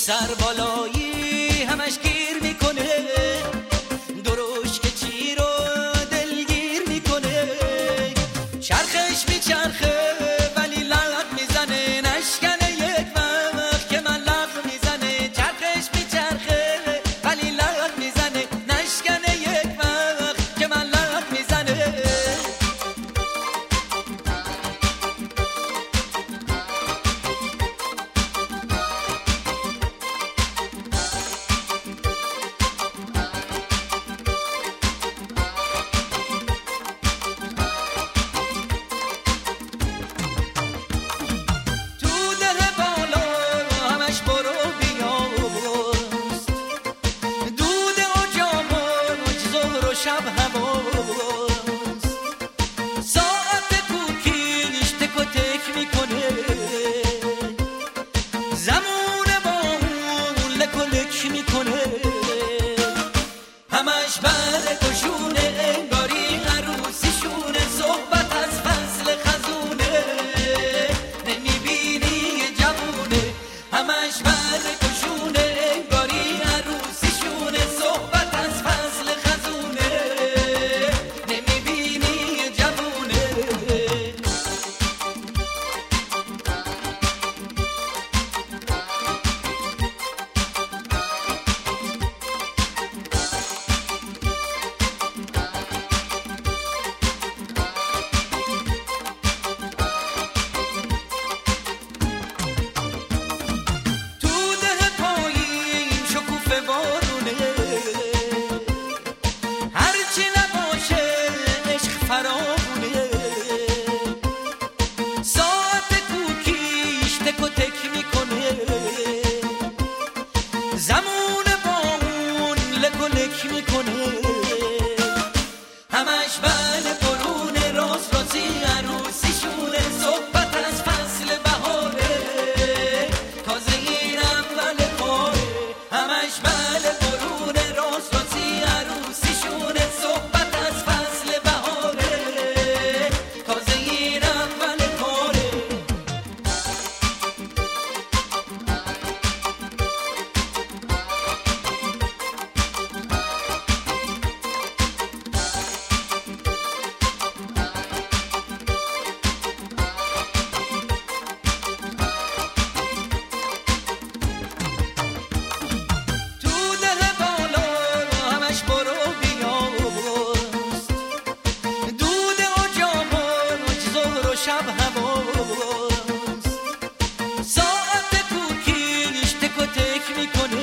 سر بالایی همش گیر میکنه، دروش که چی رو دلگیر میکنه. چرخش میچرخه ولی لغ میزنه، نشکنه یک وقت که من لغ میزنه. چرخش میچرخه ولی لغ میزنه، نشکنه یک وقت که من لغ میزنه. شب هواست ساعت کوکیش تک و تک میکنه، زمون با اون لک و لک میکنه. همش بله کشونه، انگاری عروسیشونه. صحبت از فصل خزونه، نمیبینی یه جوونه. همش بله کشونه، انگاری عروسیشونه. صحبت از فصل خزونه، هرچی نباشه عشق فراونه. ساعت کوکیش تک و تک میکنه، زمون با اون لک و لک میکنه. همش بله برونه، راست راستی عروسیشونه. صحبت از فصل بهاره، تازه این اول کاره. همش بله برونه، راست راستی عروسیشونه. صحبت از فصل بهاره، تازه این اول کاره. شب هواست ساعت کوکیش تک و تک میکنه،